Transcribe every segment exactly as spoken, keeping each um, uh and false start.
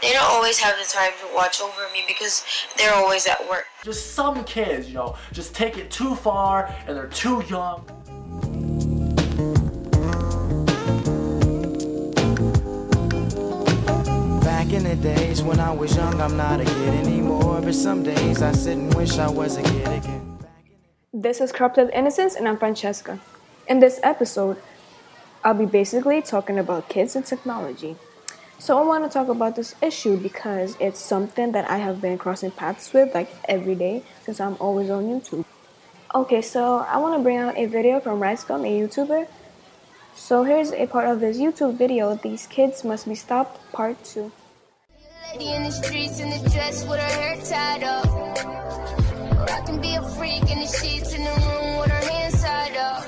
They don't always have the time to watch over me because they're always at work. Just some kids, you know, just take it too far and they're too young. Back in the days when I was young, I'm not a kid anymore. But some days I sit and wish I was a kid again. This is Corrupted Innocence, and I'm Francesca. In this episode, I'll be basically talking about kids and technology. So I want to talk about this issue because it's something that I have been crossing paths with like every day since I'm always on YouTube. Okay, so I want to bring out a video from Rascom, a YouTuber. So here's a part of this YouTube video, These Kids Must Be Stopped, Part two. Lady in the streets in the dress with her hair tied up. Or I can be a freak in the sheets in the room with her hands tied up.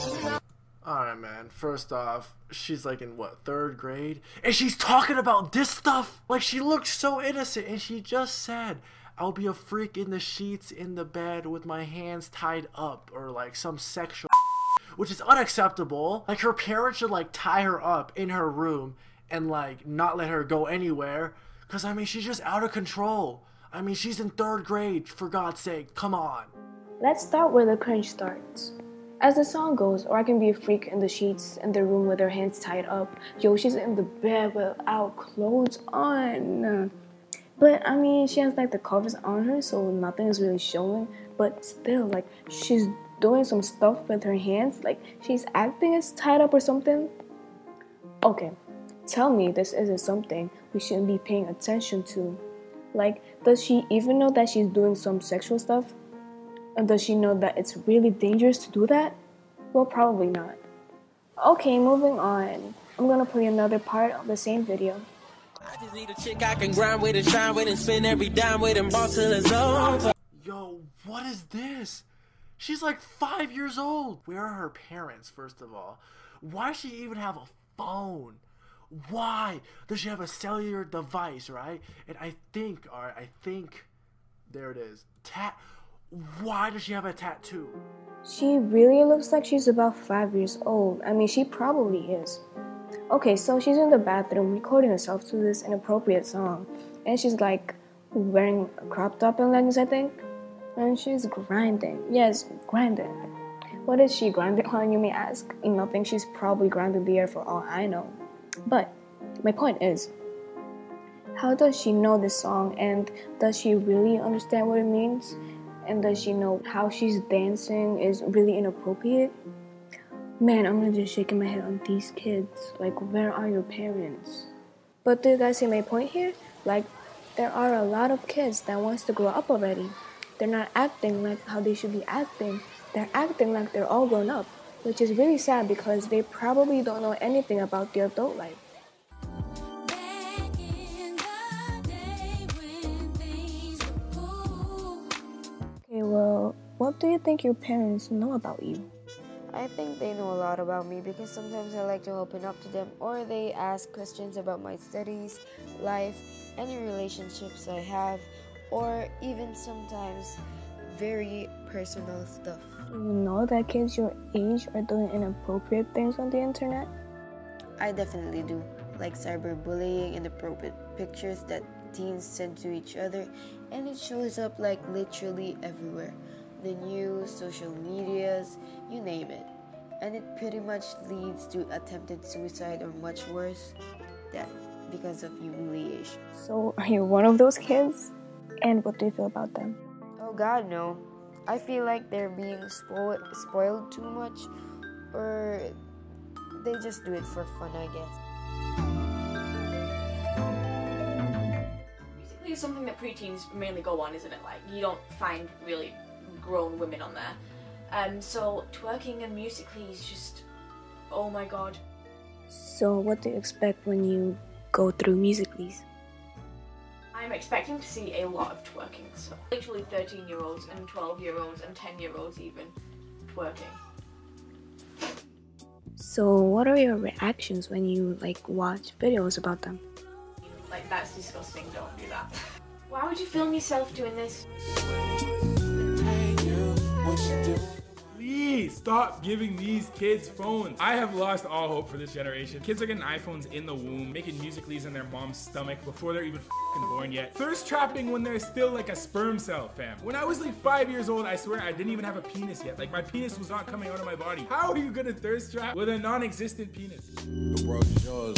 Alright, man. First off, she's like in what, third grade? And she's talking about this stuff? Like, she looks so innocent, and she just said, I'll be a freak in the sheets in the bed with my hands tied up, or like some sexual which is unacceptable. Like, her parents should like tie her up in her room and like not let her go anywhere. Cause I mean, she's just out of control. I mean, she's in third grade, for God's sake, come on. Let's start where the cringe starts. As the song goes, or I can be a freak in the sheets in the room with her hands tied up. Yo, she's in the bed without clothes on. But I mean, she has like the covers on her, so nothing is really showing. But still, like, she's doing some stuff with her hands. Like, she's acting as tied up or something. Okay, tell me this isn't something we shouldn't be paying attention to. Like, does she even know that she's doing some sexual stuff? And does she know that it's really dangerous to do that? Well, probably not. Okay, moving on. I'm gonna play another part of the same video. I just need a chick I can grind with and shine with and spend every dime with and boss till it's over. Yo, what is this? She's like five years old. Where are her parents, first of all? Why does she even have a phone? Why does she have a cellular device, right? And I think, alright, I think, there it is. Tat. Why does she have a tattoo? She really looks like she's about five years old. I mean, she probably is. Okay, so she's in the bathroom recording herself to this inappropriate song. And she's like wearing a crop top and leggings, I think. And she's grinding. Yes, grinding. What is she grinding on, you may ask? Nothing, she's probably grinding the air for all I know. But my point is, how does she know this song, and does she really understand what it means? And does she know how she's dancing is really inappropriate? Man, I'm really just shaking my head on these kids. Like, where are your parents? But do you guys see my point here? Like, there are a lot of kids that wants to grow up already. They're not acting like how they should be acting. They're acting like they're all grown up, which is really sad because they probably don't know anything about the adult life. Okay, well, what do you think your parents know about you? I think they know a lot about me because sometimes I like to open up to them, or they ask questions about my studies, life, any relationships I have, or even sometimes very personal stuff. Do you know that kids your age are doing inappropriate things on the internet? I definitely do, like cyberbullying, inappropriate pictures that teens send to each other, and it shows up like literally everywhere. The news, social medias, you name it. And it pretty much leads to attempted suicide or much worse, death, because of humiliation. So, are you one of those kids? And what do you feel about them? Oh God, no. I feel like they're being spo- spoiled too much, or they just do it for fun, I guess. Musically is something that preteens mainly go on, isn't it? Like, you don't find really grown women on there. Um, so twerking and Musically is just, oh my god. So what do you expect when you go through Musicallys? I'm expecting to see a lot of twerking, so literally thirteen year olds and twelve year olds and ten year olds even twerking. So what are your reactions when you like watch videos about them? Like, that's disgusting, don't do that. Why would you film yourself doing this? Hey, stop giving these kids phones. I have lost all hope for this generation. Kids are getting iPhones in the womb, making musicallys in their mom's stomach before they're even f***ing born yet. Thirst trapping when they're still like a sperm cell, fam. When I was like five years old, I swear I didn't even have a penis yet. Like my penis was not coming out of my body. How are you gonna thirst trap with a non-existent penis? The world is yours.